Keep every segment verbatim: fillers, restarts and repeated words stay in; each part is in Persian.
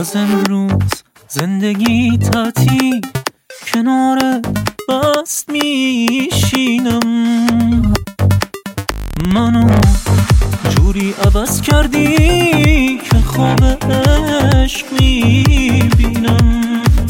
از امروز زندگی تعطیل، کنار بست میشینم. منو جوری عوض کردی که خواب عشق میبینم.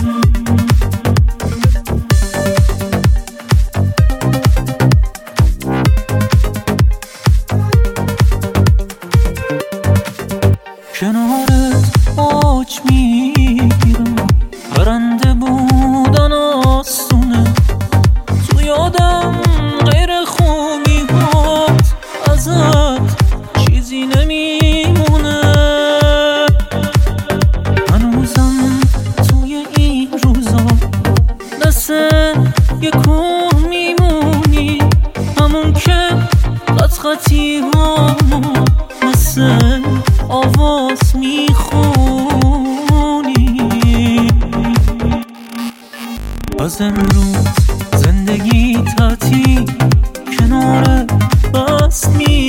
کنارت آج میگیرم، پرنده بودن آسونه. تو یادم غیر خوبی هات، ازت چیزی نمیمونه. هنوزم توی این روزا دست یکون میمونی، همون که خط خطی هامو مثل آواز میخونی. از امروز زندگی تعطیل، کنار بست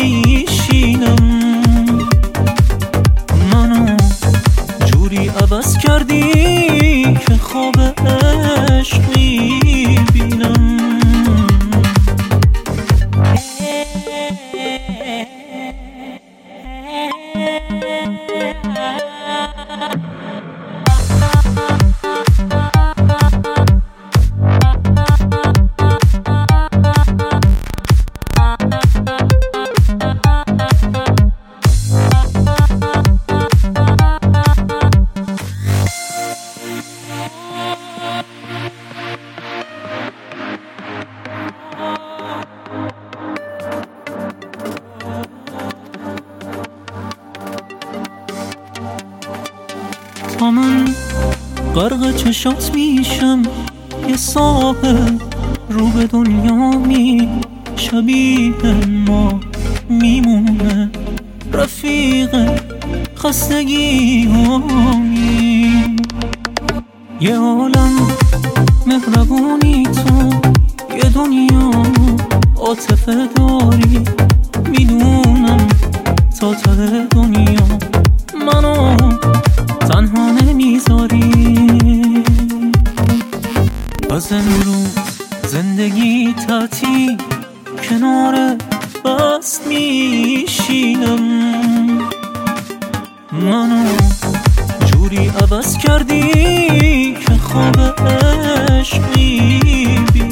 میشینم. منو جوری عوض کردی که خواب عشق میبینم. تا من غرق چشات میشم، یه ساحل رو به دنیا می شبیه ما میمونه. رفیق خستگی هامی، یه عالم مهربونی تو، یه دنیا عاطفه داری. میدونم تا ته دنیا منو تنها نمیذاری. از امروز زندگی تعطیل، کنار بست میشینم. منو جوری عوض کردی که خواب عشق میبینم.